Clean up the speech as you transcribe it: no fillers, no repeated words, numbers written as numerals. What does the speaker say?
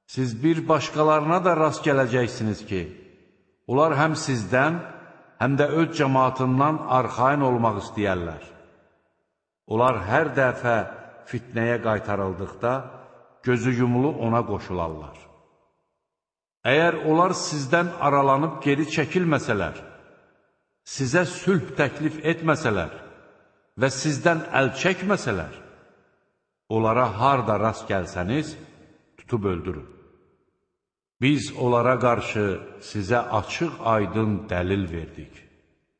Siz bir başqalarına da rast gələcəksiniz ki, onlar həm sizdən, həm də öz cəmaatından arxayın olmaq istəyərlər. Onlar hər dəfə fitnəyə qaytarıldıqda, gözü yumulu ona qoşularlar. Əgər onlar sizdən aralanıb geri çəkilməsələr, sizə sülh təklif etməsələr və sizdən əl çəkməsələr, onlara harda rast gəlsəniz, tutub öldürün. Biz onlara qarşı sizə açıq-aydın dəlil verdik.